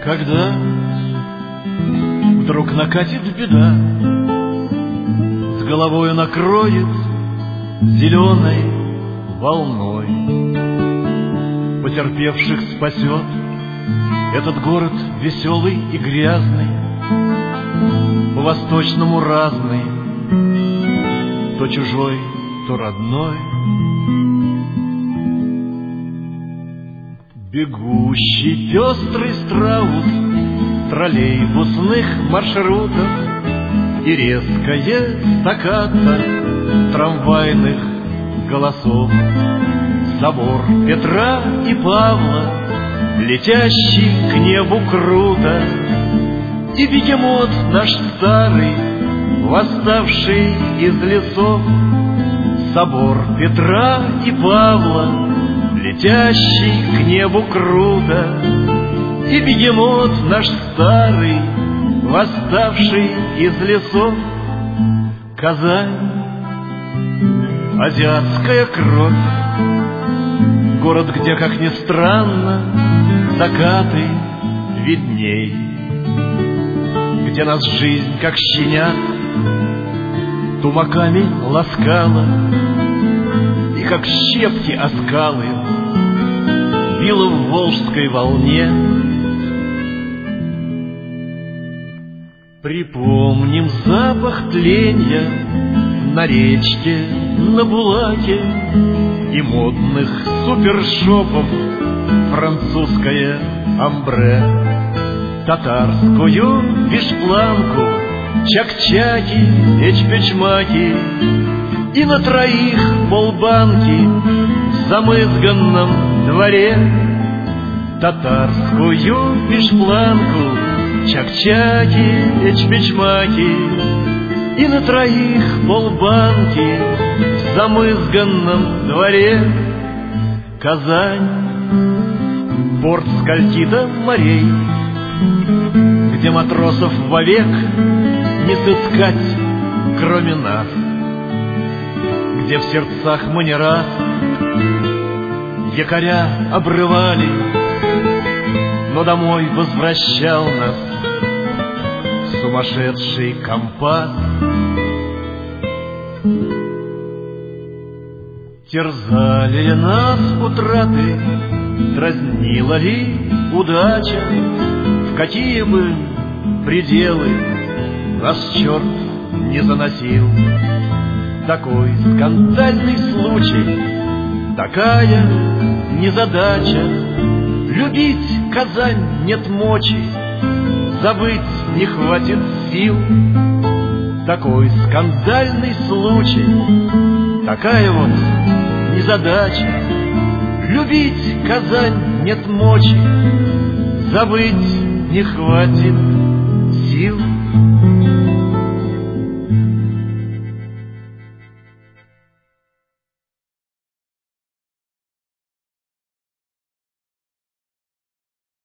Когда вдруг накатит беда, с головою накроет зеленой волной, потерпевших спасет этот город веселый и грязный, по-восточному разный, то чужой, то родной. Бегущий пестрый страус троллейбусных маршрутов и резкое стаккато трамвайных голосов. Собор Петра и Павла, летящий к небу круто, и бегемот наш старый, восставший из лесов. Собор Петра и Павла, летящий к небу круто, и бегемот наш старый, восставший из лесов. Казань, азиатская кровь, город, где, как ни странно, закаты видней, где нас жизнь, как щенят, тумаками ласкала, и как щепки оскалы била в волжской волне. Припомним запах тленья на речке, на булаке, и модных супершопов французское амбре, татарскую вишпланку, чак-чаки, эчпечмаки, и на троих полбанки в замызганном дворе. Татарскую вишпланку, чак-чаки, эчпечмаки, и на троих полбанки в замызганном дворе. Казань, порт скользита морей, где матросов вовек не сыскать, кроме нас, где в сердцах мы не раз якоря обрывали, но домой возвращал нас сумасшедший компас. Терзали ли нас утраты, дразнила ли удача, в какие бы пределы нас черт не заносил. Такой скандальный случай, такая незадача, любить Казань нет мочи, забыть не хватит сил. Такой скандальный случай, такая вот незадача, любить Казань нет мочи, забыть не хватит сил.